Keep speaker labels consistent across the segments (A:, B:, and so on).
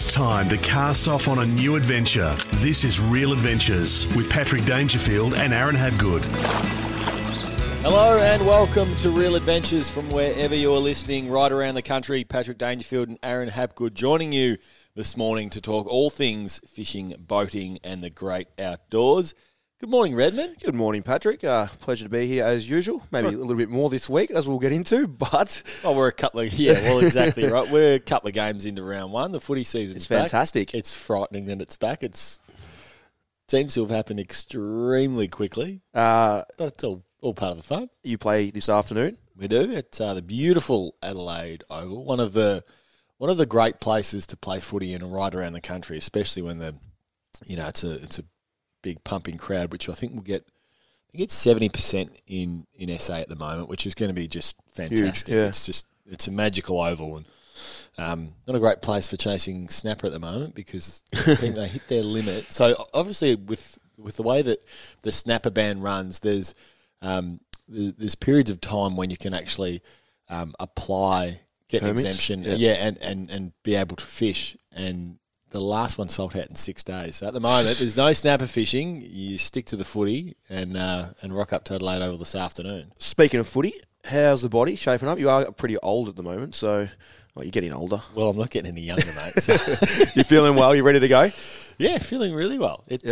A: time to cast off on a new adventure. This is Real Adventures with Patrick Dangerfield and Aaron Habgood.
B: Hello and welcome to Real Adventures from wherever you're listening, right around the country. Patrick Dangerfield and Aaron Habgood joining you this morning to talk all things fishing, boating and the great outdoors. Good morning, Redmond.
C: Good morning, Patrick. Pleasure to be here as usual. Maybe a little bit more this week, as we'll get into, but...
B: Oh, we're a couple of... Yeah, well, exactly right. We're a couple of games into round one. The footy season's back.
C: It's fantastic.
B: It's frightening that it's back. It seems to have happened extremely quickly, but it's all part of the fun.
C: You play this afternoon?
B: We do. It's the beautiful Adelaide Oval, one of the great places to play footy in right around the country, especially when it's a big pumping crowd, which I think will get 70% in SA at the moment, which is going to be just fantastic.
C: Huge, yeah.
B: It's a magical oval and not a great place for chasing snapper at the moment because I think they hit their limit. So obviously with the way that the snapper ban runs, there's periods of time when you can actually apply, get an exemption, and be able to fish. And the last one sold out in 6 days. So at the moment, there's no snapper fishing. You stick to the footy and rock up to Adelaide Oval this afternoon.
C: Speaking of footy, how's the body shaping up? You are pretty old at the moment, so you're getting older.
B: Well, I'm not getting any younger, mate. So.
C: You feeling well? You ready to go?
B: Yeah, feeling really well. It's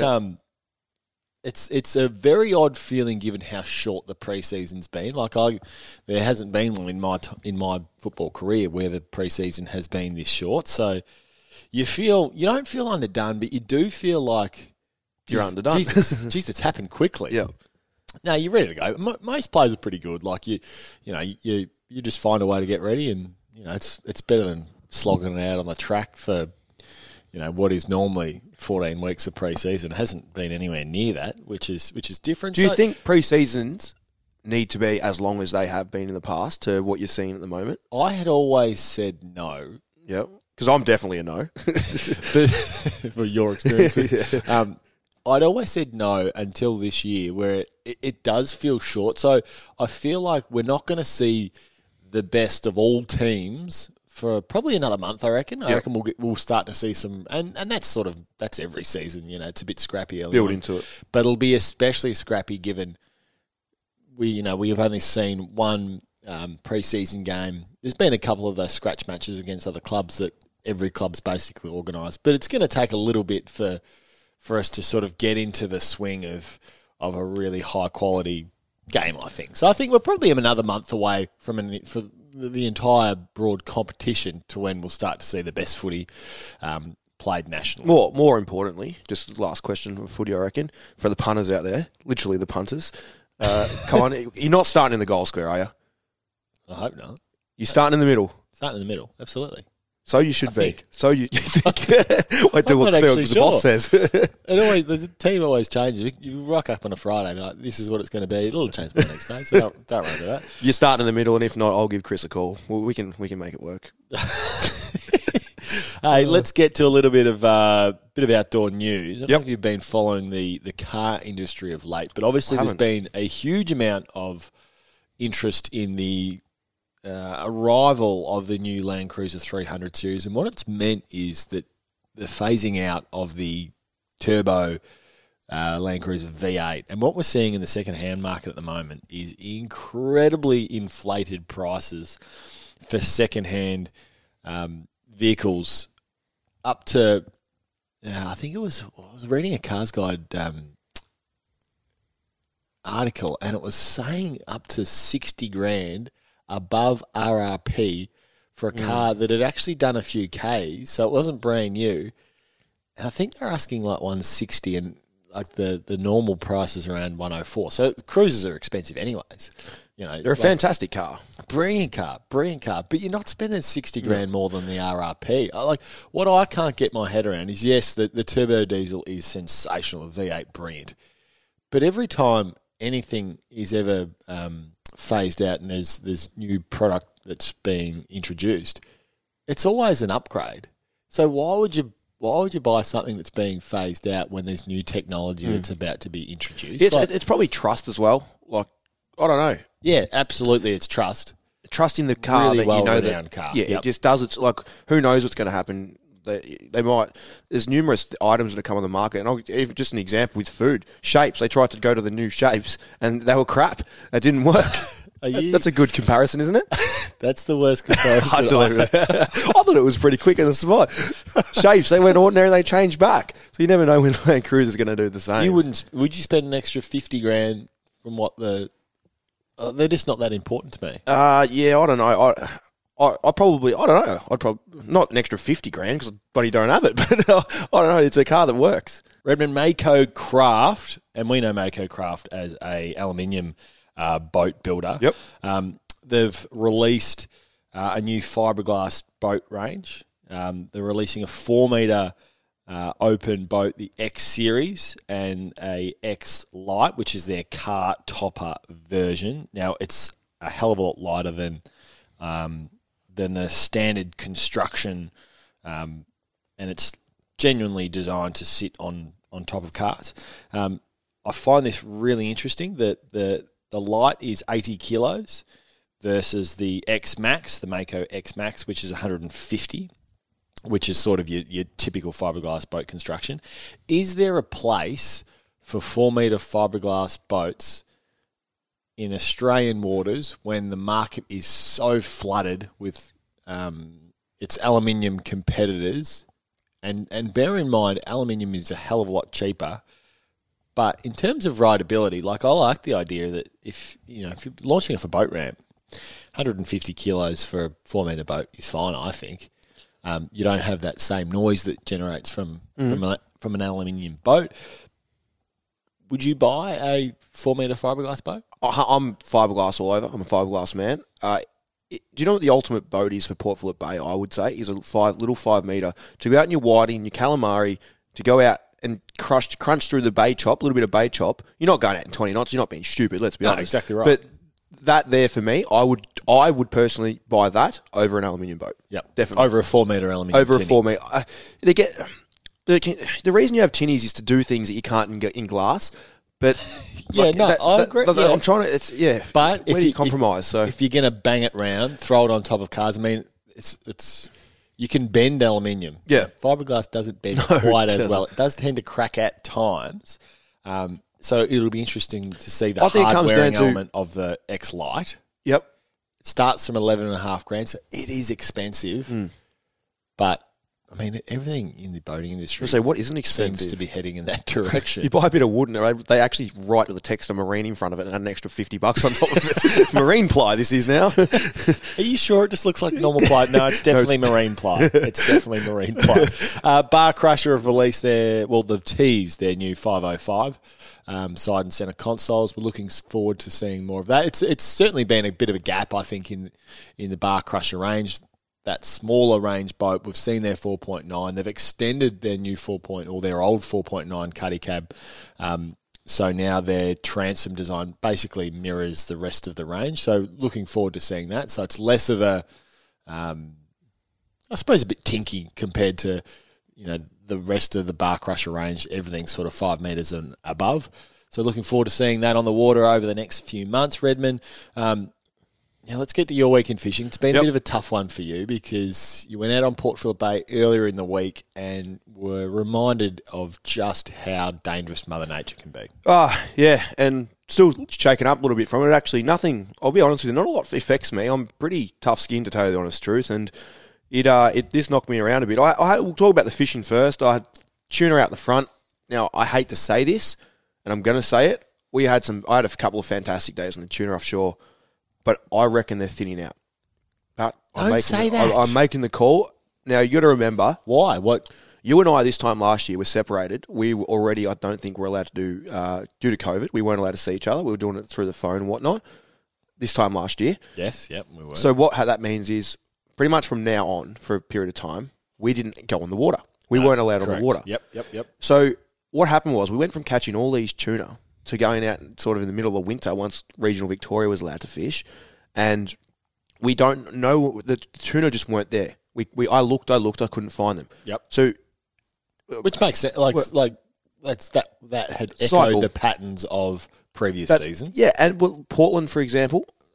B: a very odd feeling given how short the pre-season's been. There hasn't been one in my football career where the pre-season has been this short. So you don't feel underdone, but you do feel like
C: you're underdone.
B: Jesus, it's happened quickly.
C: Yeah.
B: Now you're ready to go. Most players are pretty good. Like you just find a way to get ready, and it's better than slogging it out on the track for what is normally 14 weeks of pre-season. It hasn't been anywhere near that, which is different.
C: Do you think pre-seasons need to be as long as they have been in the past to what you're seeing at the moment?
B: I had always said no.
C: Yep. Because I'm definitely a no.
B: For your experience. Yeah. I'd always said no until this year where it does feel short. So I feel like we're not going to see the best of all teams for probably another month, I reckon. I reckon we'll start to see some, and that's every season. It's a bit scrappy early
C: build
B: on.
C: Into it,
B: but it'll be especially scrappy given we have only seen one pre-season game. There's been a couple of those scratch matches against other clubs that every club's basically organised, but it's going to take a little bit for us to sort of get into the swing of a really high quality game, I think. So I think we're probably another month away from the entire broad competition to when we'll start to see the best footy played nationally.
C: More importantly, just last question of footy, I reckon, for the punters out there, literally the punters. Come on, you're not starting in the goal square, are you?
B: I hope not.
C: You're starting in the middle.
B: Starting in the middle, absolutely.
C: So you should be. So you think. Wait till
B: what
C: the boss says.
B: The team always changes. You rock up on a Friday and like, this is what it's going to be. It'll change by the next day, so don't worry about that.
C: You're starting in the middle, and if not, I'll give Chris a call. Well, we can make it work.
B: Hey, let's get to a little bit of outdoor news. I don't know if you've been following the car industry of late, but obviously there's been a huge amount of interest in the arrival of the new Land Cruiser 300 series, and what it's meant is that the phasing out of the turbo Land Cruiser V8, and what we're seeing in the second-hand market at the moment is incredibly inflated prices for second-hand vehicles up to, I was reading a Cars Guide article, and it was saying up to 60 grand above RRP for a car that had actually done a few Ks, so it wasn't brand new. And I think they're asking like 160, and like the normal price is around 104. So cruisers are expensive anyways.
C: They're a fantastic car.
B: Brilliant car. But you're not spending 60 grand more than the RRP. What I can't get my head around is, yes, the turbo diesel is sensational, the V8 brilliant. But every time anything is ever phased out and there's new product that's being introduced, it's always an upgrade. So why would you buy something that's being phased out when there's new technology that's about to be introduced?
C: It's probably trust as well. Like, I don't know.
B: Yeah, absolutely, it's trust.
C: Trust in the car,
B: really
C: that you know
B: that car.
C: Yeah, It just does. It's like, who knows what's going to happen They might. There's numerous items that have come on the market, and even just an example with food shapes. They tried to go to the new shapes, and they were crap. It didn't work. That's a good comparison, isn't it?
B: That's the worst comparison.
C: I thought it was pretty quick in the spot. Shapes, they went ordinary, they changed back. So you never know when Land Cruiser is going to do the same.
B: Would you spend an extra $50,000 from what they're just not that important to me.
C: Yeah, I don't know. I probably don't know. I'd probably not an extra $50,000 because I don't have it, but I don't know. It's a car that works.
B: Redmond Mako Craft, and we know Mako Craft as a aluminium boat builder.
C: Yep.
B: They've released a new fiberglass boat range. They're releasing a 4-metre open boat, the X Series, and a X Lite, which is their car topper version. Now, it's a hell of a lot lighter than the standard construction, and it's genuinely designed to sit on top of cars. I find this really interesting that the Lite is 80 kilos versus the X Max, the Mako X Max, which is 150, which is sort of your typical fiberglass boat construction. Is there a place for 4-metre fiberglass boats in Australian waters when the market is so flooded with its aluminium competitors? And bear in mind, aluminium is a hell of a lot cheaper. But in terms of rideability, like I like the idea that if you're launching off a boat ramp, 150 kilos for a 4-metre boat is fine, I think. You don't have that same noise that generates from an aluminium boat. Would you buy a 4-metre fiberglass boat?
C: I'm fiberglass all over. I'm a fiberglass man. Do you know what the ultimate boat is for Port Phillip Bay? I would say is a little 5-metre to go out in your whiting, your calamari, to go out and crunch through the bay chop, a little bit of bay chop. You're not going out in 20 knots. You're not being stupid. Let's be honest.
B: Exactly right.
C: But that there for me, I would personally buy that over an aluminium boat.
B: Yep,
C: definitely
B: over a 4-metre aluminium.
C: Over a 4-metre. The reason you have tinnies is to do things that you can't in glass. But
B: I agree.
C: I'm trying to.
B: But
C: where do you compromise? So
B: if you're going to bang it round, throw it on top of cars. I mean, it's you can bend aluminium.
C: Yeah,
B: fiberglass doesn't bend quite as well. It does tend to crack at times. So it'll be interesting to see the hard-wearing element of the X Lite.
C: Yep,
B: it starts from $11,500, so it is expensive. But I mean, everything in the boating industry
C: what isn't expensive
B: seems to be heading in that direction.
C: You buy a bit of wood and they actually write with the text of marine in front of it and add an extra $50 on top of it. Marine ply, this is now.
B: Are you sure it just looks like normal ply? No, it's definitely marine ply. It's definitely marine ply. Bar Crusher have released they've teased their new 505 side and centre consoles. We're looking forward to seeing more of that. It's certainly been a bit of a gap, I think, in the Bar Crusher range. That smaller range boat, we've seen their 4.9. They've extended their new their old 4.9 cuddy cab. So now their transom design basically mirrors the rest of the range. So looking forward to seeing that. So it's less of a, I suppose, a bit tinky compared to, the rest of the Bar Crusher range. Everything's sort of 5 metres and above. So looking forward to seeing that on the water over the next few months, Redmond. Now, let's get to your week in fishing. It's been a bit of a tough one for you because you went out on Port Phillip Bay earlier in the week and were reminded of just how dangerous Mother Nature can be.
C: Yeah, and still shaken up a little bit from it. Actually, nothing, I'll be honest with you, not a lot affects me. I'm pretty tough-skinned, to tell you the honest truth, and this knocked me around a bit. We'll talk about the fishing first. I had tuna out the front. Now, I hate to say this, and I'm going to say it. I had a couple of fantastic days on the tuna offshore, but I reckon they're thinning out. But
B: Don't say that.
C: I'm making the call. Now, you got to remember.
B: Why? What?
C: You and I, this time last year, were separated. We were already, I don't think we're allowed to do, due to COVID, we weren't allowed to see each other. We were doing it through the phone and whatnot this time last year.
B: Yes, yep, we were.
C: So how that means is, pretty much from now on, for a period of time, we didn't go on the water. We weren't allowed on the water.
B: Yep.
C: So what happened was we went from catching all these tuna to going out sort of in the middle of winter once regional Victoria was allowed to fish, and we don't know, the tuna just weren't there. I looked, I couldn't find them.
B: Yep.
C: So,
B: which makes sense. That had echoed the patterns of previous seasons.
C: Yeah, and Portland, for example,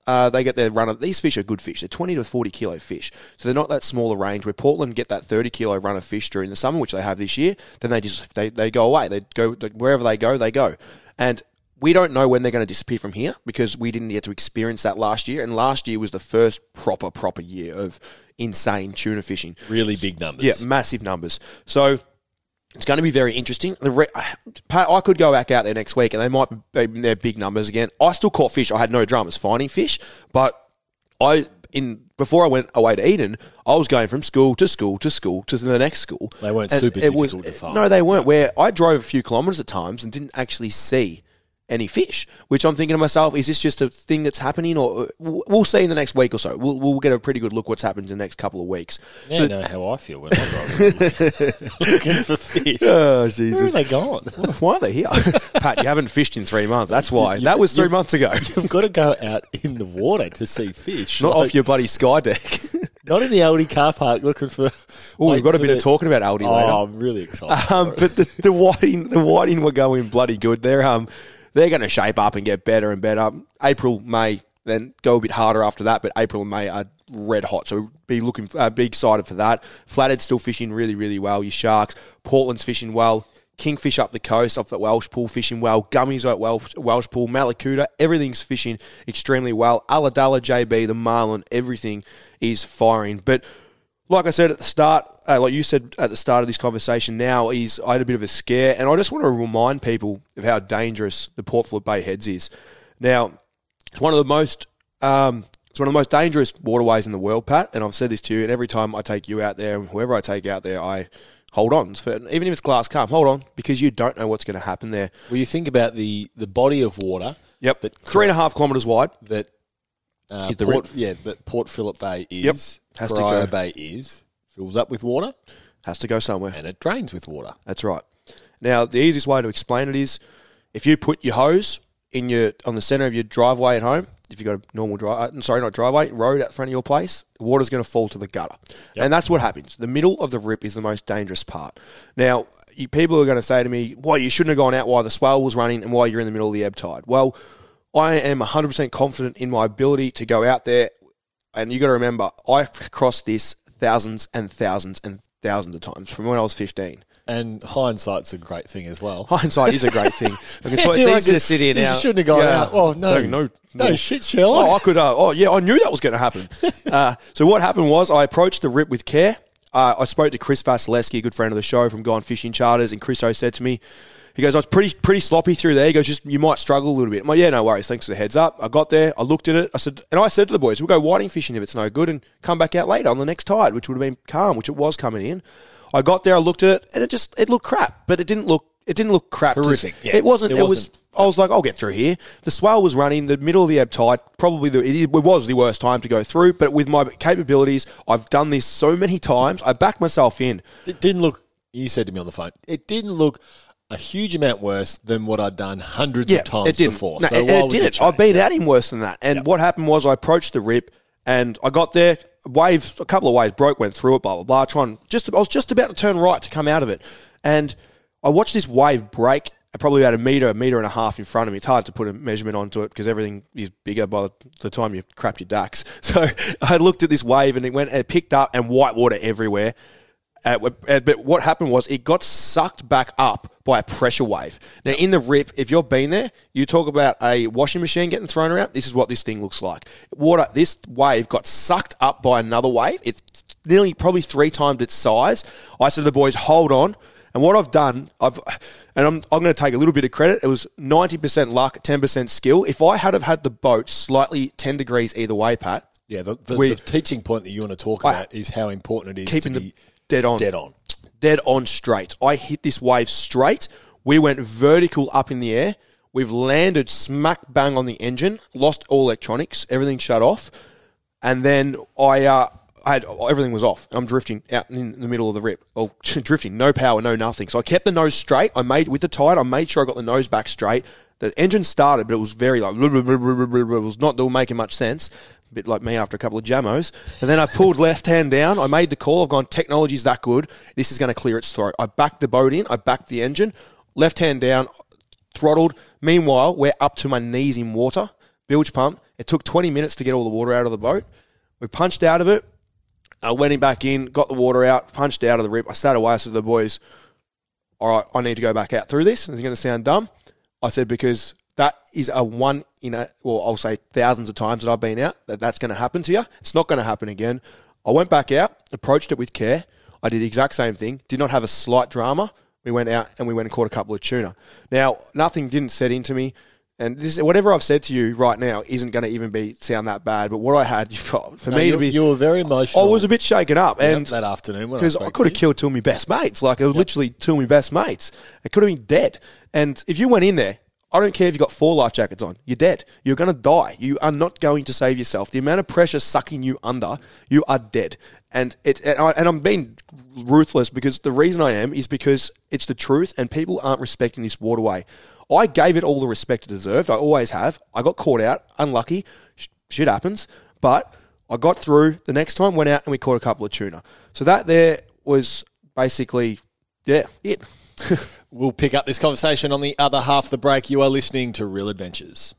C: they get their run of these fish are good fish. They're 20 to 40 kilo fish, so they're not that smaller range. Where Portland get that 30 kilo run of fish during the summer, which they have this year, then they go away. They go wherever they go, and we don't know when they're going to disappear from here because we didn't get to experience that last year, and last year was the first proper year of insane tuna fishing.
B: Really big numbers.
C: Yeah, massive numbers. So it's going to be very interesting. Pat, I could go back out there next week and they might be their big numbers again. I still caught fish. I had no dramas finding fish, but before I went away to Eden, I was going from school to the next school.
B: They weren't super difficult to find.
C: No, they weren't. Where I drove a few kilometres at times and didn't actually see any fish, which I'm thinking to myself, is this just a thing that's happening, or we'll see in the next week or so. We'll get a pretty good look what's happened in the next couple of weeks.
B: Now you know how I feel when I'm looking for fish.
C: Oh, Jesus.
B: Where are they gone?
C: Why are they here? Pat, you haven't fished in 3 months. That's why. That was 3 months ago.
B: You've got to go out in the water to see fish.
C: Not off your bloody sky deck.
B: Not in the Aldi car park looking for...
C: Oh, we've got a bit of talking about Aldi later.
B: Oh, I'm really excited.
C: But the whiting were going bloody good. They're going to shape up and get better and better. April, May, then go a bit harder after that, but April and May are red hot, so be excited for that. Flathead's still fishing really, really well. Your sharks. Portland's fishing well. Kingfish up the coast off at Welsh Pool fishing well. Gummies at Welsh Pool. Malakuta, everything's fishing extremely well. Ulladulla, JB, the Marlin, everything is firing. But like I said at the start, like you said at the start of this conversation now, I had a bit of a scare, and I just want to remind people of how dangerous the Port Phillip Bay Heads is. Now, it's one of the most dangerous waterways in the world, Pat, and I've said this to you, and every time I take you out there, and whoever I take out there, I hold on. Even if it's glass calm, hold on, because you don't know what's going to happen there.
B: Well, you think about the body of water.
C: Yep, 3.5 kilometres wide.
B: That Port Phillip Bay is.
C: Yep. Has to go.
B: Bay is. Fills up with water.
C: Has to go somewhere.
B: And it drains with water.
C: That's right. Now, the easiest way to explain it is if you put your hose on the centre of your driveway at home, if you've got a normal road out front of your place, the water's going to fall to the gutter. Yep. And that's what happens. The middle of the rip is the most dangerous part. Now, people are going to say to me, well, you shouldn't have gone out while the swell was running and while you're in the middle of the ebb tide. Well, I am 100% confident in my ability to go out there, and you got to remember, I've crossed this thousands and thousands and thousands of times from when I was 15.
B: And hindsight's a great thing as well.
C: Hindsight is a great thing. It's easy to sit here now.
B: You shouldn't have gone out. Oh, no shit, Sherlock.
C: I knew that was going to happen. So what happened was I approached the rip with care. I spoke to Chris Vasilevsky, a good friend of the show from Gone Fishing Charters, and Chris O said to me, he goes, I was pretty sloppy through there. He goes, you might struggle a little bit. I'm like, yeah, no worries. Thanks for the heads up. I got there. I looked at it. I said to the boys, we'll go whiting fishing if it's no good and come back out later on the next tide, which would have been calm, which it was coming in. I got there. I looked at it, and it looked crap, but it didn't look crap.
B: Horrific.
C: It wasn't. I was like, I'll get through here. The swell was running. The middle of the ebb tide. Probably it was the worst time to go through. But with my capabilities, I've done this so many times. I backed myself in.
B: It didn't look. You said to me on the phone, it didn't look a huge amount worse than what I'd done hundreds of times before.
C: No, it didn't. I've been at him worse than that. And what happened was I approached the rip and I got there. A couple of waves broke, went through it, blah, blah, blah. I was just about to turn right to come out of it. And I watched this wave break probably about a metre and a half in front of me. It's hard to put a measurement onto it because everything is bigger by the time you crap your ducks. So I looked at this wave and it picked up and white water everywhere. But what happened was it got sucked back up by a pressure wave. Now, in the rip, if you've been there, you talk about a washing machine getting thrown around. This is what this thing looks like. This wave got sucked up by another wave. It's nearly probably 3 times its size. I said to the boys, hold on. And what I've done, I'm going to take a little bit of credit. It was 90% luck, 10% skill. If I had have had the boat slightly 10 degrees either way, Pat.
B: Yeah, the teaching point that you want to talk about is how important it is
C: keeping
B: to be
C: dead on straight. I hit this wave straight. We went vertical up in the air. We've landed smack bang on the engine, lost all electronics, everything shut off. And then everything was off. I'm drifting out in the middle of the rip. Well, drifting, no power, no nothing. So I kept the nose straight. With the tide, I made sure I got the nose back straight. The engine started, but it was very like, it was not making much sense. A bit like me after a couple of jamos. And then I pulled left hand down. I made the call. I've gone, technology's that good. This is going to clear its throat. I backed the boat in. I backed the engine. Left hand down, throttled. Meanwhile, we're up to my knees in water. Bilge pump. It took 20 minutes to get all the water out of the boat. We punched out of it. I went back in, got the water out, punched out of the rip. I sat away. I said to the boys, all right, I need to go back out through this. Is it going to sound dumb? I said, because that is I'll say thousands of times that I've been out, that's going to happen to you. It's not going to happen again. I went back out, approached it with care. I did the exact same thing. Did not have a slight drama. We went out and we went and caught a couple of tuna. Now, nothing didn't set into me. And this, whatever I've said to you right now isn't going to even sound that bad. But what I had,
B: you were very emotional.
C: I was a bit shaken up, and
B: that afternoon
C: because I could have killed two of my best mates. Like, it was literally two of my best mates. It could have been dead. And if you went in there, I don't care if you got 4 life jackets on. You're dead. You're going to die. You are not going to save yourself. The amount of pressure sucking you under, you are dead. And I'm being ruthless, because the reason I am is because it's the truth, and people aren't respecting this waterway. I gave it all the respect it deserved. I always have. I got caught out. Unlucky. Shit happens. But I got through. The next time, went out and we caught a couple of tuna. So that there was basically, it.
B: We'll pick up this conversation on the other half of the break. You are listening to Real Adventures.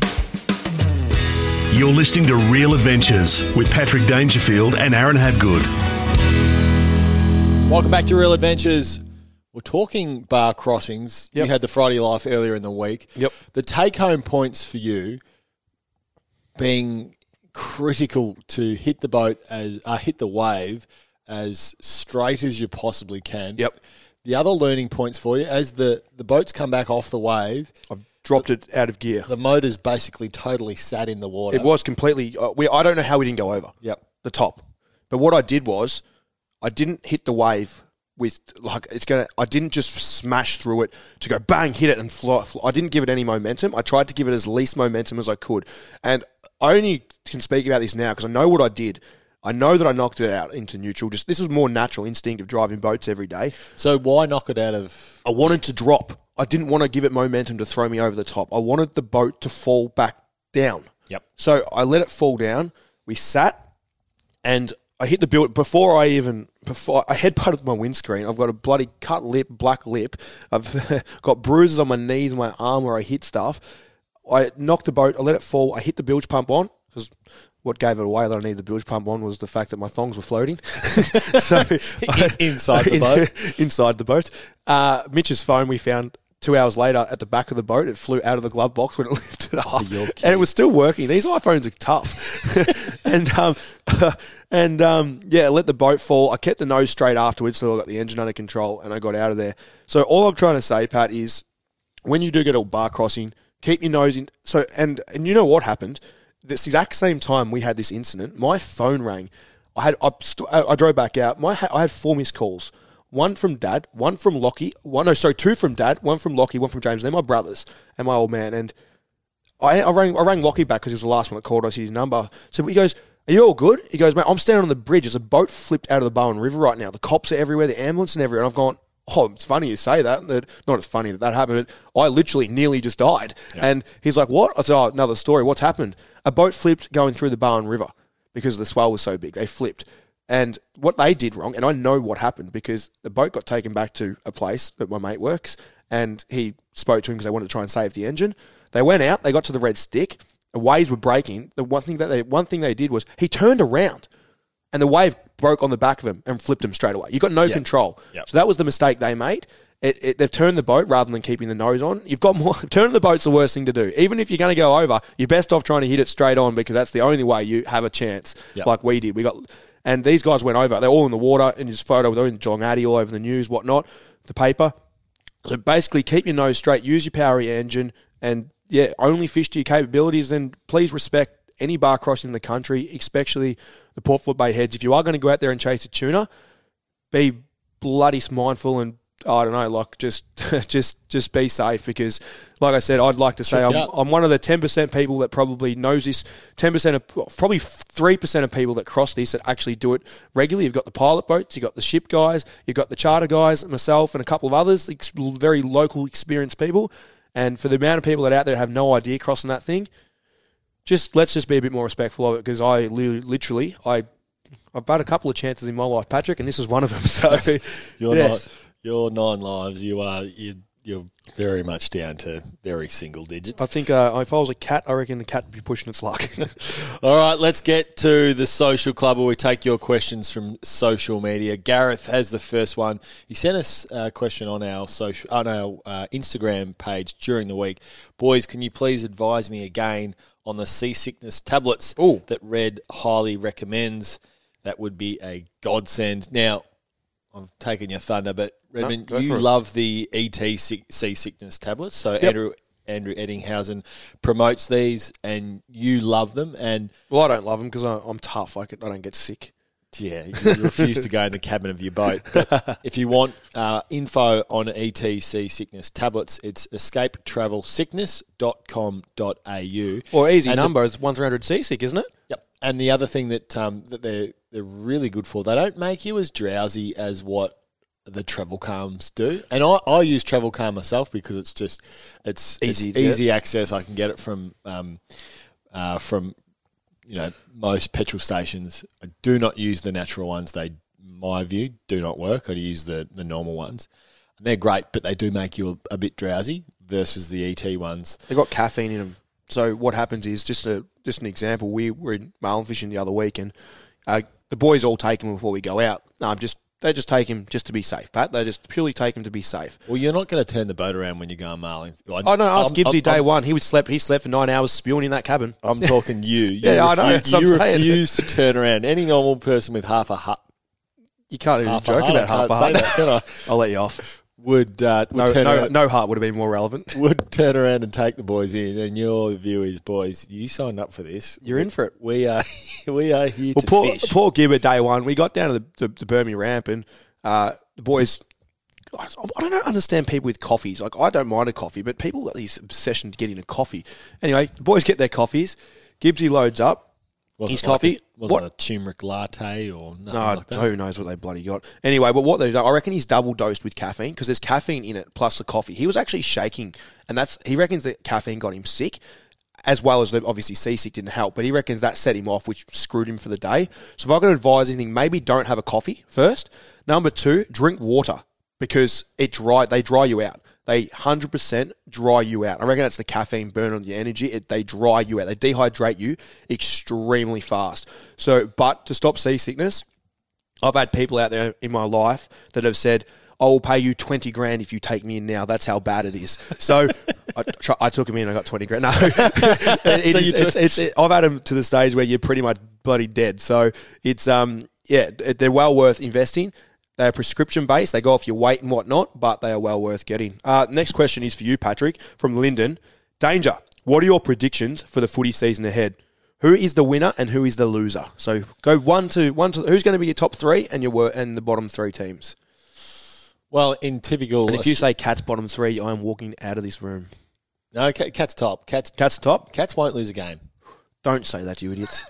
A: You're listening to Real Adventures with Patrick Dangerfield and Aaron Habgood.
B: Welcome back to Real Adventures. We're talking bar crossings.
C: Yep.
B: You had the Friday Life earlier in the week.
C: Yep.
B: The take-home points for you being critical to hit the wave as straight as you possibly can.
C: Yep.
B: The other learning points for you, as the boats come back off the wave,
C: I've dropped it out of gear.
B: The motor's basically totally sat in the water.
C: It was completely. I don't know how we didn't go over.
B: Yep.
C: The top. But what I did was, I didn't hit the wave with I didn't just smash through it to go bang, hit it and fly. I didn't give it any momentum. I tried to give it as least momentum as I could. And I only can speak about this now because I know what I did. I know that I knocked it out into neutral. Just this is more natural instinct of driving boats every day.
B: So why knock it out of?
C: I wanted to drop. I didn't want to give it momentum to throw me over the top. I wanted the boat to fall back down.
B: Yep.
C: So I let it fall down. We sat, and I hit the build before I headbutted my windscreen. I've got a bloody cut lip, black lip. I've got bruises on my knees and my arm where I hit stuff. I knocked the boat. I let it fall. I hit the bilge pump on because what gave it away that I needed the bilge pump on was the fact that my thongs were floating. So
B: inside the boat.
C: Inside the boat. Mitch's phone we found 2 hours later at the back of the boat. It flew out of the glove box when it lifted up, and it was still working. These iPhones are tough. I let the boat fall. I kept the nose straight afterwards, so I got the engine under control, and I got out of there. So all I'm trying to say, Pat, is when you do get a bar crossing, keep your nose in. So and you know what happened? This exact same time we had this incident, my phone rang. I drove back out. I had 4 missed calls. One from Dad, one from Lockie. Two from Dad, one from Lockie, one from James. They're my brothers and my old man. And I rang Lockie back because he was the last one that called. I see his number. So he goes, "Are you all good?" He goes, "Mate, I'm standing on the bridge. There's a boat flipped out of the Bowen River right now. The cops are everywhere, the ambulance and everywhere." And I've gone, "Oh, it's funny you say that. Not as funny that happened, but I literally nearly just died." Yeah. And he's like, "What?" I said, "Oh, another story. What's happened?" A boat flipped going through the Bowen River because the swell was so big. They flipped. And what they did wrong, and I know what happened because the boat got taken back to a place that my mate works, and he spoke to him because they wanted to try and save the engine. They went out, they got to the Red Stick, the waves were breaking. The one thing they did was he turned around, and the wave broke on the back of him and flipped him straight away. You got no control. Yep. So that was the mistake they made. They've turned the boat rather than keeping the nose on. You've got more. Turning the boat's the worst thing to do. Even if you're going to go over, you're best off trying to hit it straight on because that's the only way you have a chance. Yep. Like we did. And these guys went over. They're all in the water in his photo. They're in Geelong Addy all over the news, whatnot, the paper. So basically, keep your nose straight. Use your power of your engine, and only fish to your capabilities. And please respect any bar crossing in the country, especially the Port Phillip Bay heads. If you are going to go out there and chase a tuna, be bloody mindful and I don't know, like just be safe because, like I said, I'd like to say I'm one of the 10% people that probably knows this. 10% of probably 3% of people that cross this that actually do it regularly. You've got the pilot boats, you've got the ship guys, you've got the charter guys, myself, and a couple of others, very local, experienced people. And for the amount of people that are out there have no idea crossing that thing, let's just be a bit more respectful of it because I literally I've had a couple of chances in my life, Patrick, and this is one of them. So
B: Your 9 lives, you're you're very much down to very single digits.
C: I think if I was a cat, I reckon the cat would be pushing its luck.
B: All right, let's get to the social club where we take your questions from social media. Gareth has the first one. He sent us a question on our Instagram page during the week. Boys, can you please advise me again on the seasickness tablets that Red highly recommends? That would be a godsend. Now, I've taken your thunder, but Redmond, you love the ET seasickness tablets. So Andrew Eddinghausen promotes these, and you love them. And
C: well, I don't love them because I'm tough. I don't get sick.
B: Yeah, you refuse to go in the cabin of your boat. But if you want info on ET seasickness tablets, it's escapetravelsickness.com.au.
C: Or easy number is 1300 seasick, isn't it?
B: Yep. And the other thing that they're really good for, they don't make you as drowsy as what the Travel Calms do. And I use Travel Calm myself because it's easy access. I can get it from most petrol stations. I do not use the natural ones. They, in my view, do not work. I use the normal ones. And they're great, but they do make you a bit drowsy versus the ET ones.
C: They've got caffeine in them. So what happens is, just an example, we were in marlin fishing the other week, and the boys all take them before we go out. They just take him just to be safe, Pat. They just purely take him to be safe.
B: Well, you're not going to turn the boat around when you're going marling.
C: Ask Gibbsy day one. He slept for 9 hours spewing in that cabin.
B: I'm talking you.
C: I know.
B: You refuse to turn around. Any normal person with half a hut.
C: You can't even joke about half a hut.
B: Can I?
C: I'll let you off.
B: No
C: heart would have been more relevant.
B: Would turn around and take the boys in, and your view is, boys, you signed up for this.
C: You're in for it.
B: We are here to fish.
C: Poor Gibber day one. We got down to the Birmingham ramp, and the boys. I don't understand people with coffees. Like, I don't mind a coffee, but people got this obsession to getting a coffee. Anyway, the boys get their coffees. Gibbsy loads up. His coffee.
B: Wasn't a turmeric latte or nothing like that?
C: Who knows what they bloody got. Anyway, but what they've done, I reckon he's double dosed with caffeine because there's caffeine in it plus the coffee. He was actually shaking, and he reckons that caffeine got him sick, as well as obviously seasick didn't help, but he reckons that set him off, which screwed him for the day. So if I could advise anything, maybe don't have a coffee first. Number 2, drink water because they dry you out. They 100% dry you out. I reckon that's the caffeine burn on your energy. They dry you out. They dehydrate you extremely fast. So, but to stop seasickness, I've had people out there in my life that have said, I will pay you 20 grand if you take me in now. That's how bad it is. So I took him in. I got 20 grand. No, I've had them to the stage where you're pretty much bloody dead. So it's they're well worth investing. They are prescription-based. They go off your weight and whatnot, but they are well worth getting. Next question is for you, Patrick, from Lyndon. Danger, what are your predictions for the footy season ahead? Who is the winner and who is the loser? So go one to who's going to be your top 3 and the bottom 3 teams?
B: Well, in typical...
C: And if you say Cats bottom 3, I am walking out of this room.
B: No, Cats top.
C: Cats top?
B: Cats won't lose a game. Don't
C: say that, you idiots.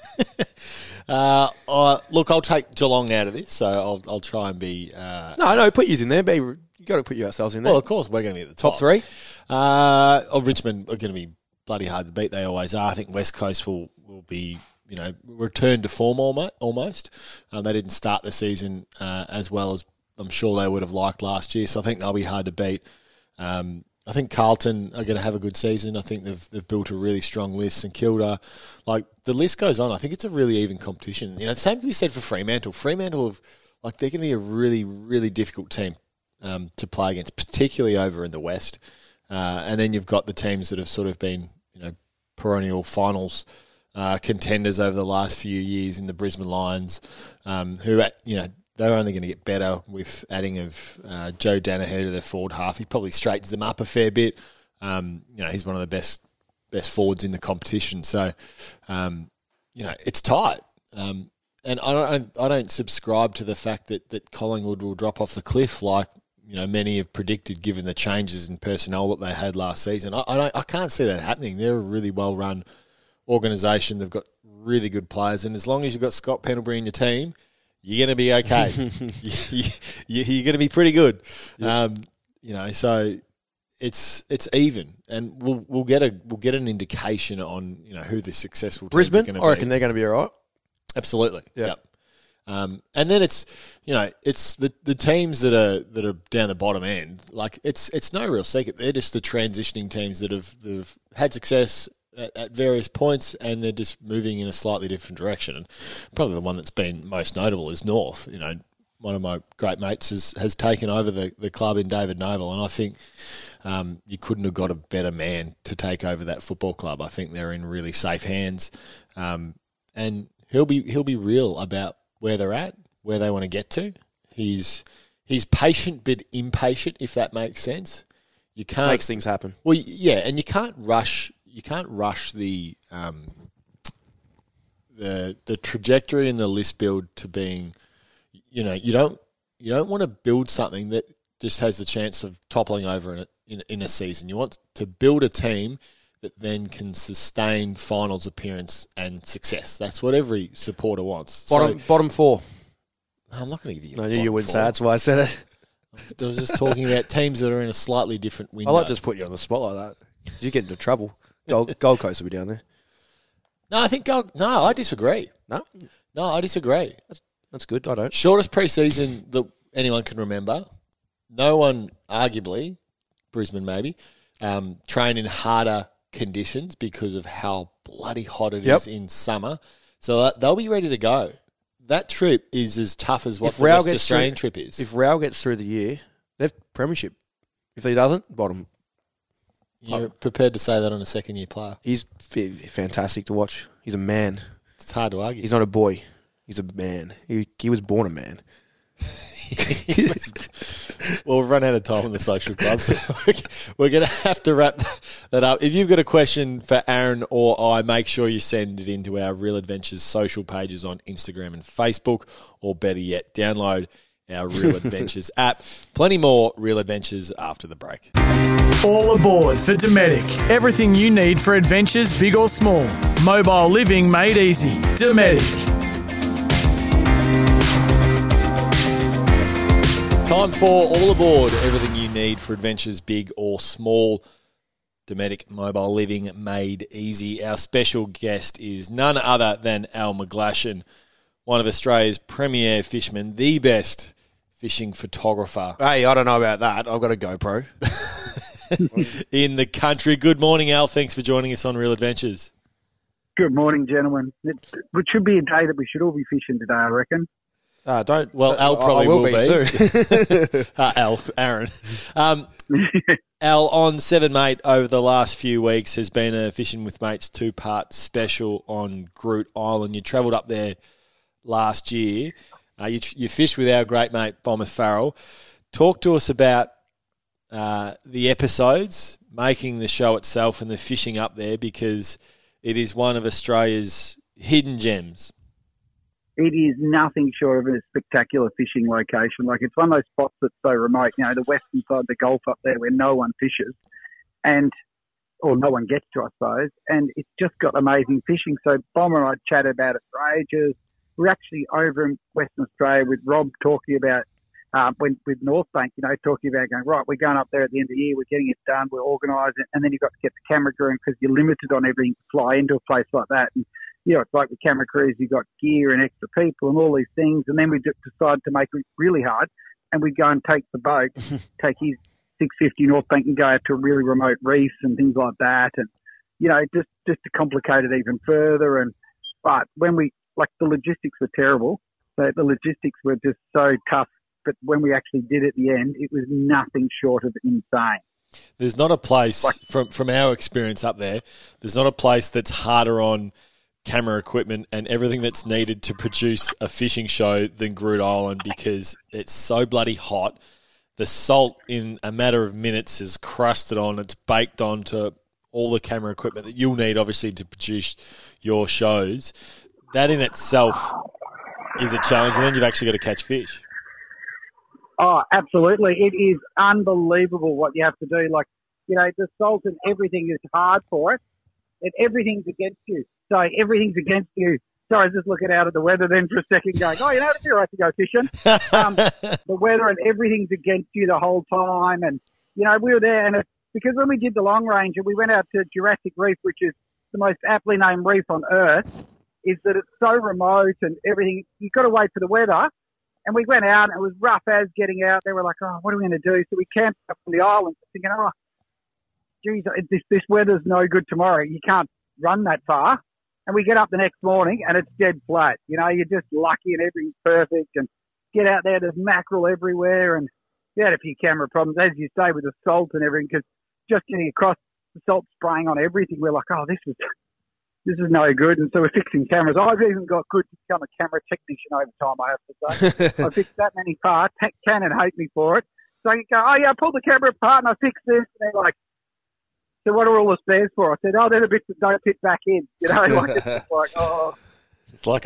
B: Look, I'll take Geelong out of this, so I'll try and be...
C: No, put yours in there. You got to put yourselves in there.
B: Well, of course, we're going to be at the top.
C: Top 3?
B: Richmond are going to be bloody hard to beat. They always are. I think West Coast will be, return to form almost. They didn't start the season as well as I'm sure they would have liked last year, so I think they'll be hard to beat. I think Carlton are going to have a good season. I think they've built a really strong list. St Kilda, the list goes on. I think it's a really even competition. The same can be said for Fremantle. Fremantle they're going to be a really, really difficult team to play against, particularly over in the West. And then you've got the teams that have sort of been, perennial finals contenders over the last few years in the Brisbane Lions, who they're only going to get better with adding of Joe Danaher to their forward half. He probably straightens them up a fair bit. He's one of the best forwards in the competition. So, it's tight. And I don't subscribe to the fact that Collingwood will drop off the cliff like many have predicted, given the changes in personnel that they had last season. I can't see that happening. They're a really well run organisation. They've got really good players, and as long as you've got Scott Pendlebury in your team, you're going to be okay. You're going to be pretty good. Yep. So it's even, and we'll get an indication on who the successful teams
C: Brisbane.
B: are going to be.
C: I reckon they're going to be all right.
B: Absolutely.
C: Yeah.
B: And then it's the teams that are down the bottom end. Like it's no real secret. They're just the transitioning teams that have had success at various points, and they're just moving in a slightly different direction. And probably the one that's been most notable is North. One of my great mates has taken over the club in David Noble, and I think you couldn't have got a better man to take over that football club. I think they're in really safe hands, and he'll be real about where they're at, where they want to get to. He's patient but impatient, if that makes sense. You can't
C: makes things happen.
B: Well, yeah, and you can't rush. You can't rush the trajectory and the list build to being. You don't want to build something that just has the chance of toppling over in a season. You want to build a team that then can sustain finals appearance and success. That's what every supporter wants.
C: Bottom four.
B: I'm not going to give you.
C: I knew you wouldn't say. That's why I said it.
B: I was just talking about teams that are in a slightly different window.
C: I like just put you on the spot like that. You get into trouble. Gold Coast will be down there.
B: No, I disagree.
C: No,
B: I disagree.
C: That's good. I don't.
B: Shortest preseason that anyone can remember. No one, arguably, Brisbane maybe, train in harder conditions because of how bloody hot it is in summer. So they'll be ready to go. That trip is as tough as what the West Australian trip is.
C: If Rao gets through the year, they've premiership. If he doesn't, bottom.
B: You're prepared to say that on a second-year player.
C: He's fantastic to watch. He's a man.
B: It's hard to argue.
C: He's not a boy. He's a man. He was born a man.
B: Well, we've run out of time on the social club, so we're going to have to wrap that up. If you've got a question for Aaron or I, make sure you send it into our Real Adventures social pages on Instagram and Facebook, or better yet, download our Real Adventures app. Plenty more Real Adventures after the break.
D: All aboard for Dometic. Everything you need for adventures, big or small. Mobile living made easy. Dometic.
B: Time for All Aboard, everything you need for adventures big or small. Dometic Mobile Living made easy. Our special guest is none other than Al McGlashan, one of Australia's premier fishermen, the best fishing photographer.
C: Hey, I don't know about that. I've got a GoPro.
B: in the country. Good morning, Al. Thanks for joining us on Real Adventures.
E: Good morning, gentlemen. It should be a day that we should all be fishing today, I reckon.
C: Don't.
B: Well, Al probably will be
C: soon.
B: Aaron. Al, on 7 Mate over the last few weeks has been a Fishing with Mates 2-part special on Groot Island. You travelled up there last year. You fished with our great mate, Bomber Farrell. Talk to us about the episodes, making the show itself and the fishing up there, because it is one of Australia's hidden gems.
E: It is nothing short of a spectacular fishing location. Like, it's one of those spots that's so remote, the western side of the Gulf up there where no one fishes or no one gets to, I suppose. And it's just got amazing fishing. So Bomber and I chatted about it for ages. We're actually over in Western Australia with Rob talking about, with North Bank, talking about going, right, we're going up there at the end of the year, we're getting it done, we're organising, and then you've got to get the camera crew because you're limited on everything to fly into a place like that. And it's like with camera crews, you've got gear and extra people and all these things. And then we decided to make it really hard. And we'd go and take the boat, take his 650 North Bank and go out to really remote reefs and things like that. And, just to complicate it even further. But when the logistics were terrible. So the logistics were just so tough. But when we actually did it at the end, it was nothing short of insane.
B: There's not a place, from our experience up there, there's not a place that's harder on camera equipment and everything that's needed to produce a fishing show than Groot Island, because it's so bloody hot. The salt in a matter of minutes is crusted on, it's baked onto all the camera equipment that you'll need, obviously, to produce your shows. That in itself is a challenge, and then you've actually got to catch fish.
E: Oh, absolutely. It is unbelievable what you have to do. The salt and everything is hard for it, and everything's against you. So everything's against you. So I was just looking out at the weather then for a second going, it'd be all right to go fishing. The weather and everything's against you the whole time. And, we were there, and because when we did the Long Ranger, we went out to Jurassic Reef, which is the most aptly named reef on Earth. is that it's so remote and everything. You've got to wait for the weather. And we went out and it was rough as getting out. They were like, oh, what are we going to do? So we camped up on the island thinking, oh, geez, this weather's no good tomorrow. You can't run that far. And we get up the next morning and it's dead flat. You know, you're just lucky and everything's perfect. And get out there, there's mackerel everywhere. And we had a few camera problems, as you say, with the salt and everything, because just getting across, the salt spraying on everything, we're like, oh, this is no good. And so we're fixing cameras. I've even got good to become a camera technician over time, I have to say. I fixed that many parts. Canon hate me for it. So you go, oh, yeah, I pulled the camera apart and I fixed this. And they're like, so what are all the spares for? I said, oh, they're the bits that don't fit back in. You know, like, it's just like, oh.
B: It's like an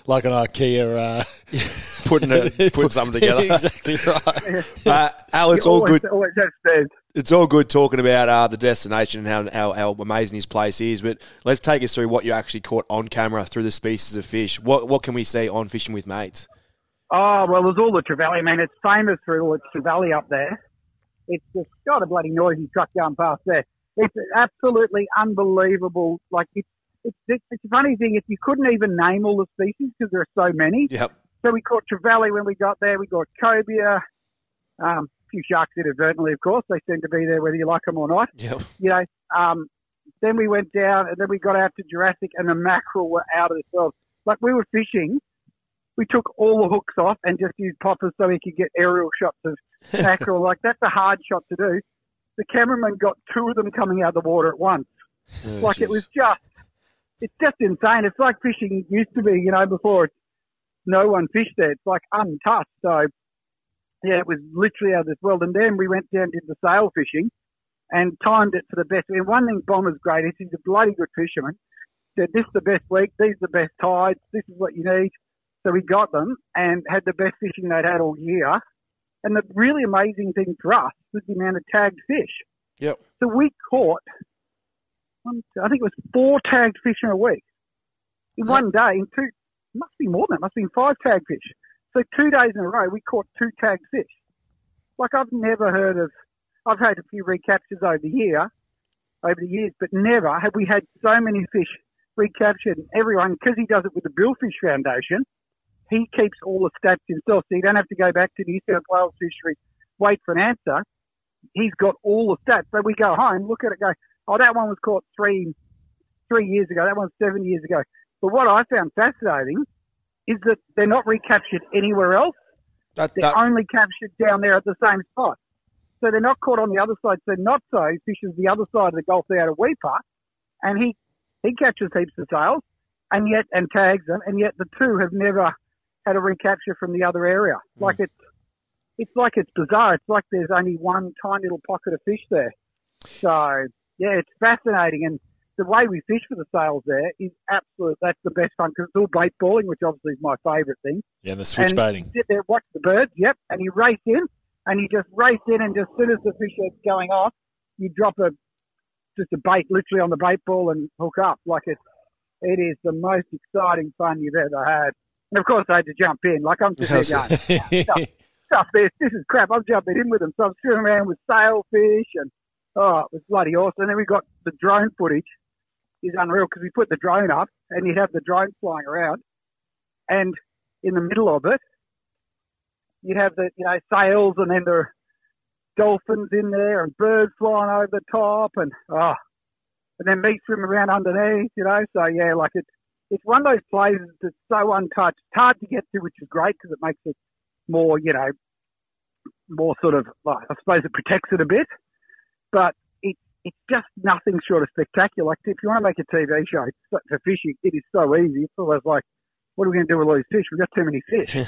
B: IKEA
C: putting something together.
B: Exactly right.
C: Al, it's all good.
E: Always have spares.
C: It's all good talking about the destination and how amazing this place is, but let's take us through what you actually caught on camera through the species of fish. What can we see on Fishing with Mates?
E: Oh, well, there's all the trevally. I mean, it's famous for all the trevally up there. It's just got a bloody noisy truck going past there. It's absolutely unbelievable. Like, it's a funny thing. If you couldn't even name all the species because there are so many.
C: Yep.
E: So we caught trevally when we got there. We got cobia, a few sharks inadvertently, of course. They seem to be there whether you like them or not.
C: Yep.
E: You know, then we went down and then we got out to Jurassic and the mackerel were out of themselves. Like, we were fishing. We took all the hooks off and just used poppers so we could get aerial shots of mackerel. Like, that's a hard shot to do. The cameraman got two of them coming out of the water at once.
C: Oh,
E: it was just, it's just insane. It's like fishing used to be, you know, before no one fished there. It's like untouched. So, yeah, it was literally out of this world. And then we went down and did the sail fishing and timed it to the best. And one thing Bomber's great is he's a bloody good fisherman. Said, this is the best week, these are the best tides, this is what you need. So we got them and had the best fishing they'd had all year. And the really amazing thing for us was the amount of tagged fish.
C: Yep.
E: So we caught, I think it was 4 tagged fish in a week. In one day, must be more than that, must have been 5 tagged fish. So 2 days in a row, we caught 2 tagged fish. Like, I've never heard of, I've had a few recaptures over the years, but never have we had so many fish recaptured. And everyone, because he does it with the Billfish Foundation, he keeps all the stats himself, so you don't have to go back to the New South Wales Fisheries, wait for an answer. He's got all the stats. So we go home, look at it, go, oh, that one was caught 3 years ago, that one's 7 years ago. But what I found fascinating is that they're not recaptured anywhere else. They're only captured down there at the same spot. So they're not caught on the other side. So Notso fishes the other side of the Gulf out of Weipa, and he catches heaps of sails and tags them, and yet the two have never had a recapture from the other area. Like, it's like it's bizarre. It's like there's only one tiny little pocket of fish there. So, yeah, it's fascinating. And the way we fish for the sails there is absolute. That's the best fun because it's all bait balling, which obviously is my favourite thing.
B: Yeah, and the switch baiting.
E: Sit there, watch the birds, yep, and you race in, and you just race in, and just as soon as the fish is going off, you drop just a bait literally on the bait ball and hook up. Like, it is the most exciting fun you've ever had. And, of course, I had to jump in. Like, I'm just there going, stuff this is crap. I'm jumping in with them. So I'm swimming around with sailfish and, oh, it was bloody awesome. And then we got the drone footage. It's unreal because we put the drone up and you'd have the drone flying around. And in the middle of it, you'd have the, sails and then the dolphins in there and birds flying over the top and then me swimming around underneath, So, yeah, like it's one of those places that's so untouched. It's hard to get to, which is great because it makes it more, more sort of, I suppose it protects it a bit. But it's just nothing short of spectacular. Like, if you want to make a TV show for fishing, it is so easy. It's always like, what are we going to do with all these fish? We've got too many fish.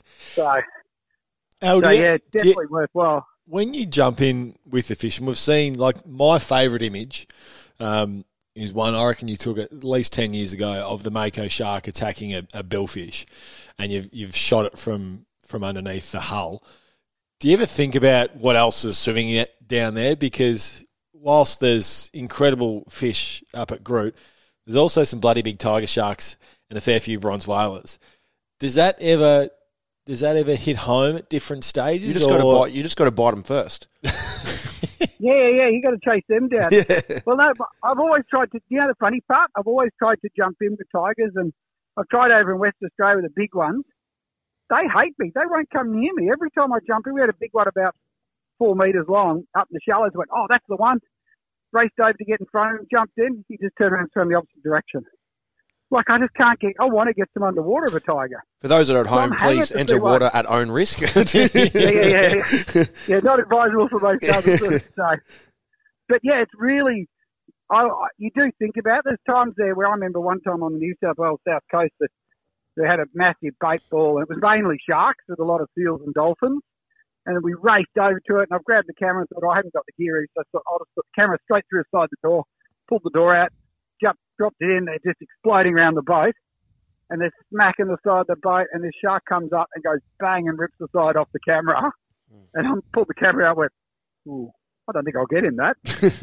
E: Yeah, it's definitely worthwhile.
B: When you jump in with the fish, and we've seen, like, my favourite image is one I reckon you took at least 10 years ago of the mako shark attacking a billfish, and you've shot it from underneath the hull. Do you ever think about what else is swimming down there? Because whilst there's incredible fish up at Groot, there's also some bloody big tiger sharks and a fair few bronze whalers. Does that ever hit home at different stages?
C: You just got to bite them first.
E: Yeah, you got to chase them down.
C: Yeah.
E: Well, no, but I've always tried to. The funny part, I've always tried to jump in with tigers, and I've tried over in West Australia with the big ones. They hate me. They won't come near me. Every time I jump in, we had a big one about 4 metres long up in the shallows. Went, oh, that's the one. Raced over to get in front of him, jumped in. He just turned around and swam the opposite direction. Like, I just can't get... I want to get some underwater of a tiger.
C: For those that are at home, please enter water at own risk.
E: Yeah, not advisable for most others. So, but, yeah, it's really... you do think about it. There's times there where I remember one time on the New South Wales South Coast that they had a massive bait ball, and it was mainly sharks with a lot of seals and dolphins. And we raced over to it, and I've grabbed the camera and thought, I haven't got the gear, so I thought, I'll just put the camera straight through the side of the door, pulled the door out, dropped it in, they're just exploding around the boat, and they're smacking the side of the boat, and this shark comes up and goes bang and rips the side off the camera. And I pulled the camera out and went, ooh, I don't think I'll get him that.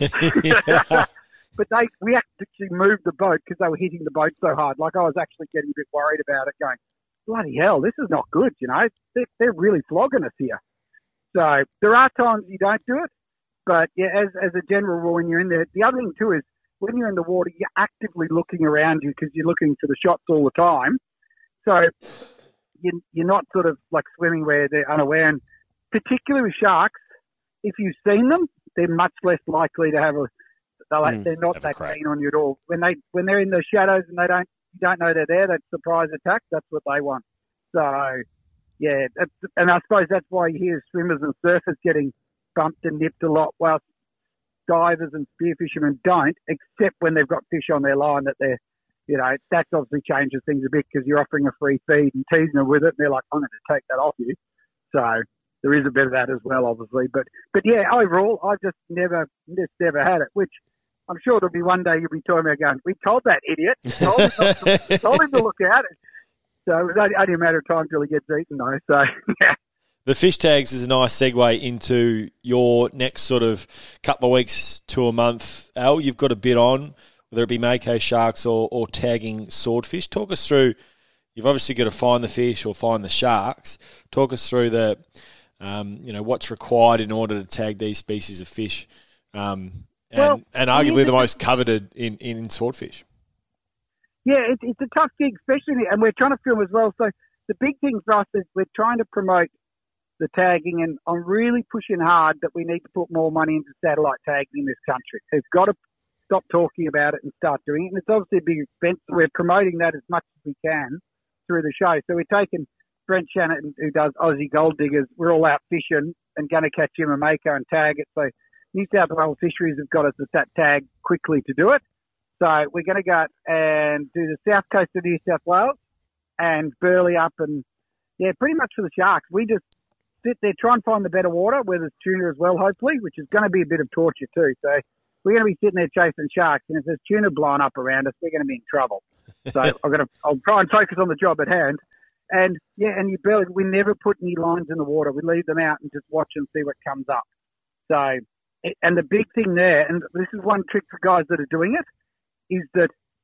E: But we actually moved the boat because they were hitting the boat so hard. Like, I was actually getting a bit worried about it, going, bloody hell, this is not good, you know. They're really flogging us here. So there are times you don't do it, but yeah, as a general rule, when you're in there, the other thing too is when you're in the water, you're actively looking around you because you're looking for the shots all the time. So you're not sort of like swimming where they're unaware. And particularly with sharks, if you've seen them, they're much less likely to have they're not that keen on you at all. When they're in the shadows and you don't know they're there, that surprise attack, that's what they want. So. Yeah, and I suppose that's why you hear swimmers and surfers getting bumped and nipped a lot, whilst divers and spearfishermen don't, except when they've got fish on their line that they're, you know, that obviously changes things a bit because you're offering a free feed and teasing them with it, and they're like, I'm going to take that off you. So there is a bit of that as well, obviously. But yeah, overall, I've just never had it, which I'm sure there'll be one day you'll be talking about going, we told that idiot, told him to look out. So it was only a matter of time till he gets eaten, though. So, yeah.
B: The fish tags is a nice segue into your next sort of couple of weeks to a month. Al, you've got a bit on, whether it be mako sharks or tagging swordfish. Talk us through, you've obviously got to find the fish or find the sharks. Talk us through what's required in order to tag these species of fish and arguably the most coveted in swordfish.
E: Yeah, it's a tough gig, especially, and we're trying to film as well. So the big thing for us is we're trying to promote the tagging, and I'm really pushing hard that we need to put more money into satellite tagging in this country. We've got to stop talking about it and start doing it. And it's obviously a big expense. We're promoting that as much as we can through the show. So we're taking Brent Shannon, who does Aussie Gold Diggers. We're all out fishing and going to catch him a mako and tag it. So New South Wales Fisheries have got us a sat tag quickly to do it. So we're going to go and do the south coast of New South Wales and Burleigh up and, yeah, pretty much for the sharks. We just sit there, try and find the better water where there's tuna as well, hopefully, which is going to be a bit of torture too. So we're going to be sitting there chasing sharks, and if there's tuna blowing up around us, we're going to be in trouble. So I'll try and focus on the job at hand. And, yeah, and we never put any lines in the water. We leave them out and just watch and see what comes up. So, and the big thing there, and this is one trick for guys that are doing it, is that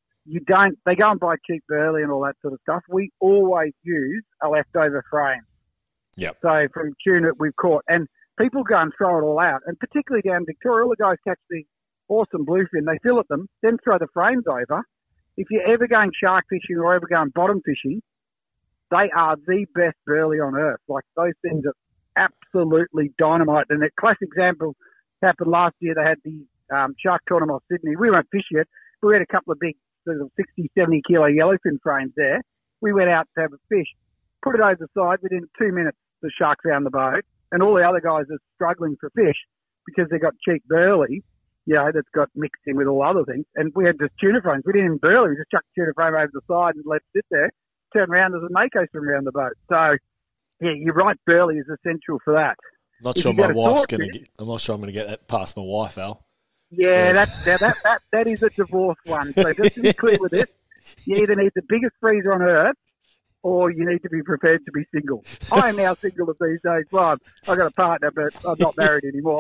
E: they go and buy cheap burley and all that sort of stuff. We always use a leftover frame.
B: Yep.
E: So from tuna we've caught, and people go and throw it all out, and particularly down in Victoria, all the guys catch these awesome bluefin, they fillet them, then throw the frames over. If you're ever going shark fishing or ever going bottom fishing, they are the best burley on earth. Like, those things are absolutely dynamite. And a classic example happened last year. They had the shark tournament off Sydney. We won't fish yet, but we had a couple of big sort of 60, 70 kilo yellowfin frames there. We went out to have a fish, put it over the side. Within 2 minutes, the shark found the boat, and all the other guys are struggling for fish because they got cheap burley, that's got mixed in with all other things. And we had just tuna frames. We didn't even burley. We just chucked the tuna frame over the side and let it sit there, turn around, there's a mako swim around the boat. So, yeah, you're right, burley is essential for that.
B: I'm not sure I'm going to get that past my wife, Al.
E: Yeah, that is a divorce one. So just to be clear with this, you either need the biggest freezer on earth or you need to be prepared to be single. I am now single of these days. Well, I've got a partner, but I'm not married anymore.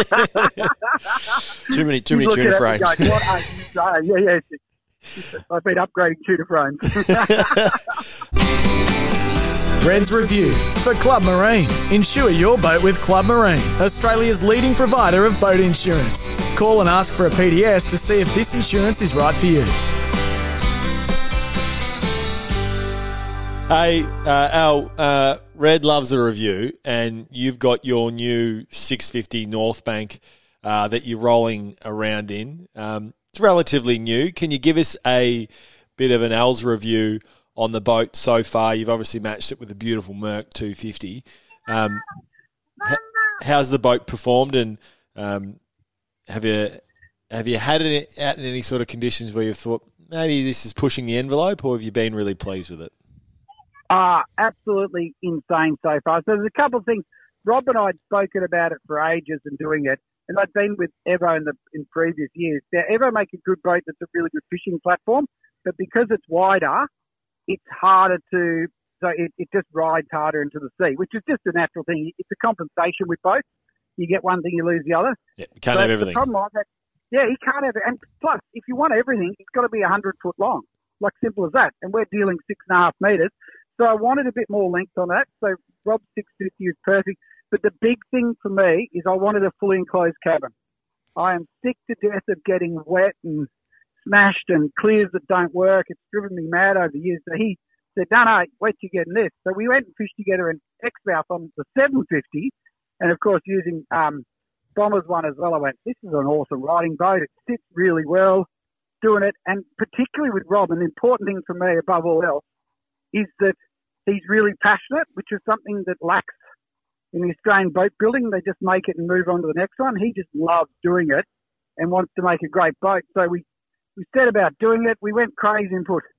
C: too many tuna frames.
E: Going, what are you saying? Yeah. I've been upgrading tuna frames.
D: Reds Review for Club Marine. Insure your boat with Club Marine, Australia's leading provider of boat insurance. Call and ask for a PDS to see if this insurance is right for you.
B: Hey, Al, Red loves a review, and you've got your new 650 North Bank that you're rolling around in. It's relatively new. Can you give us a bit of an Al's review on the boat so far? You've obviously matched it with a beautiful Merc 250. How's the boat performed, and have you had it out in any sort of conditions where you've thought maybe this is pushing the envelope, or have you been really pleased with it?
E: Absolutely insane so far. So there's a couple of things. Rob and I had spoken about it for ages and doing it, and I'd been with Evo in previous years. Now, Evo make a good boat that's a really good fishing platform, but because it's wider, it's harder to, so it just rides harder into the sea, which is just a natural thing. It's a compensation with boats. You get one thing, you lose the other.
B: Yeah, you can't have everything.
E: The problem like that, yeah, you can't have it. And plus, if you want everything, it's got to be 100 foot long, like simple as that. And we're dealing 6.5 metres. So I wanted a bit more length on that. So Rob's 650 is perfect. But the big thing for me is I wanted a fully enclosed cabin. I am sick to death of getting wet and smashed and clears that don't work. It's driven me mad over the years. So he said, no, wait till you get in this. So we went and fished together in Exmouth on the 750. And, of course, using Bomber's one as well. I went, this is an awesome riding boat. It sits really well doing it. And particularly with Rob, an important thing for me above all else is that he's really passionate, which is something that lacks in the Australian boat building. They just make it and move on to the next one. He just loves doing it and wants to make a great boat. So we set about doing it. We went crazy and put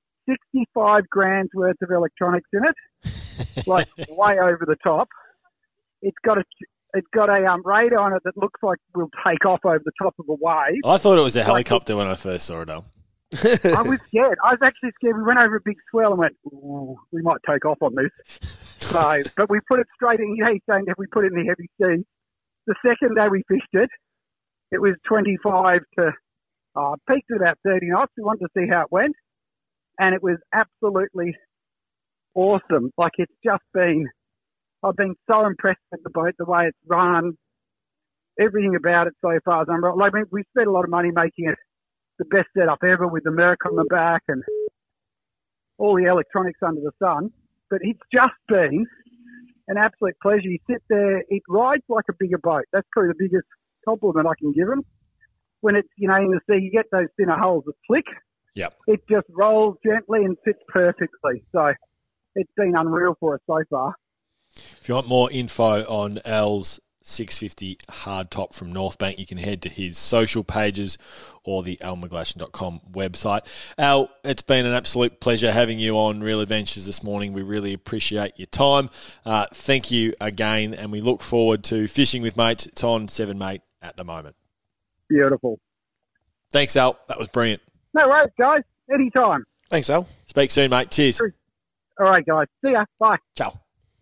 E: 65 grand's worth of electronics in it, like way over the top. It's got a radar on it that looks like we'll take off over the top of a wave.
B: I thought it was a helicopter when I first saw it, Al.
E: I was scared. I was actually scared. We went over a big swell and went, ooh, we might take off on this. So, but we put it straight in. He's saying if we put it in the heavy sea. The second day we fished it, it was 25 to, peaked at about 30 knots. We wanted to see how it went. And it was absolutely awesome. Like it's just been, I've been so impressed with the boat, the way it's run, everything about it so far. Like, we spent a lot of money making it the best setup ever with the Merc on the back and all the electronics under the sun. But it's just been an absolute pleasure. You sit there, it rides like a bigger boat. That's probably the biggest compliment I can give them. When it's, in the sea, you get those thinner holes that flick.
B: Yep.
E: It just rolls gently and sits perfectly. So it's been unreal for us so far.
B: If you want more info on Al's 650 hardtop from North Bank, you can head to his social pages or the almcglashan.com website. Al, it's been an absolute pleasure having you on Real Adventures this morning. We really appreciate your time. Thank you again, and we look forward to fishing with mates. It's on 7 Mate at the moment.
E: Beautiful.
B: Thanks, Al. That was brilliant.
E: No worries, guys. Anytime.
C: Thanks, Al.
B: Speak soon, mate. Cheers.
E: All right, guys. See ya. Bye.
B: Ciao.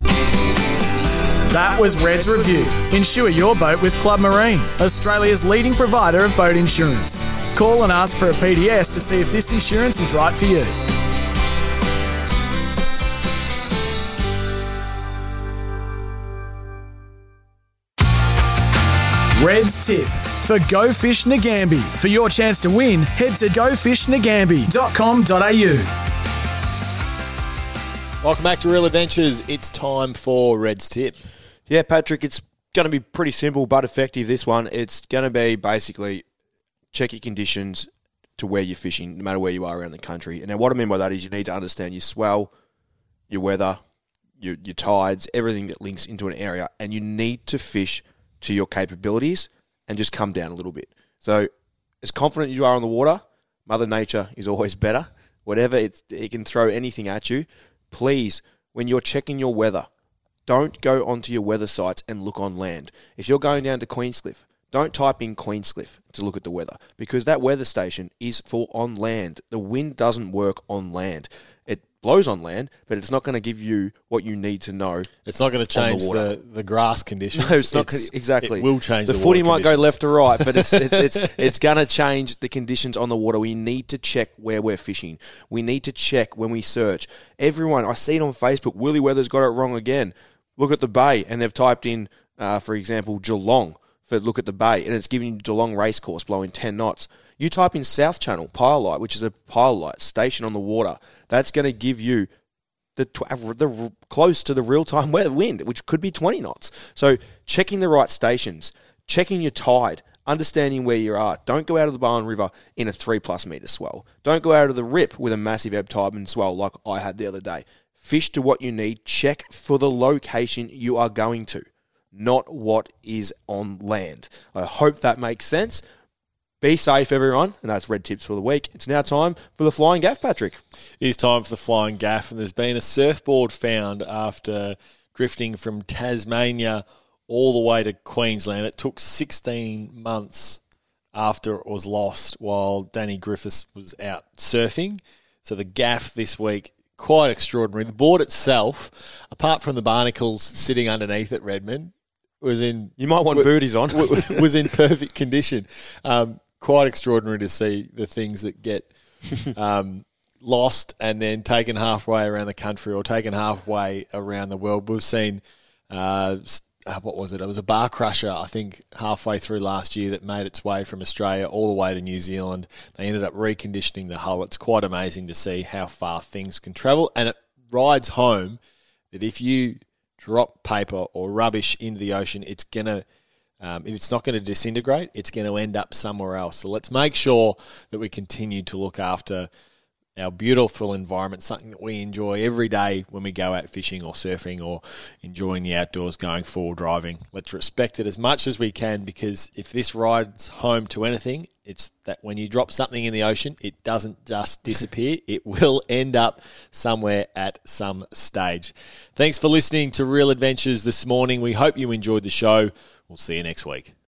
D: That was Red's Review. Insure your boat with Club Marine, Australia's leading provider of boat insurance. Call and ask for a PDS to see if this insurance is right for you. Red's Tip for Go Fish Nagambie. For your chance to win, head to gofishnagambie.com.au.
B: Welcome back to Real Adventures. It's time for Red's Tip.
C: Yeah, Patrick, it's going to be pretty simple but effective, this one. It's going to be basically check your conditions to where you're fishing, no matter where you are around the country. And now what I mean by that is you need to understand your swell, your weather, your tides, everything that links into an area, and you need to fish to your capabilities and just come down a little bit. So as confident you are on the water, Mother Nature is always better. Whatever, it can throw anything at you. Please, when you're checking your weather, don't go onto your weather sites and look on land. If you're going down to Queenscliff, don't type in Queenscliff to look at the weather, because that weather station is for on land. The wind doesn't work on land. It blows on land, but it's not going to give you what you need to know.
B: It's not going to change the grass conditions.
C: No, it's not exactly.
B: It will change the
C: footy might
B: conditions.
C: go left to right, but it's going to change the conditions on the water. We need to check where we're fishing. We need to check when we search. Everyone, I see it on Facebook, Willy Weather's got it wrong again. Look at the bay, and they've typed in, for example, Geelong for look at the bay, and it's giving you Geelong Racecourse blowing 10 knots. You type in South Channel, Pile Light, which is a pile light station on the water. That's going to give you the close to the real-time weather wind, which could be 20 knots. So checking the right stations, checking your tide, understanding where you are. Don't go out of the Barwon River in a 3+ metre swell. Don't go out of the Rip with a massive ebb tide and swell like I had the other day. Fish to what you need. Check for the location you are going to, not what is on land. I hope that makes sense. Be safe, everyone. And that's Red Tips for the week. It's now time for the Flying Gaff, Patrick.
B: It is time for the Flying Gaff, and there's been a surfboard found after drifting from Tasmania all the way to Queensland. It took 16 months after it was lost while Danny Griffiths was out surfing. So the gaff this week, quite extraordinary. The board itself, apart from the barnacles sitting underneath it, Redmond, was in...
C: You might want booties on.
B: was in perfect condition. Quite extraordinary to see the things that get lost and then taken halfway around the country or taken halfway around the world. We've seen, what was it? It was a bar crusher, I think, halfway through last year that made its way from Australia all the way to New Zealand. They ended up reconditioning the hull. It's quite amazing to see how far things can travel. And it rides home that if you drop paper or rubbish into the ocean, it's going to... it's not going to disintegrate, it's going to end up somewhere else. So let's make sure that we continue to look after our beautiful environment, something that we enjoy every day when we go out fishing or surfing or enjoying the outdoors, going forward driving. Let's respect it as much as we can, because if this rides home to anything, it's that when you drop something in the ocean, it doesn't just disappear. It will end up somewhere at some stage. Thanks for listening to Real Adventures this morning. We hope you enjoyed the show. We'll see you next week.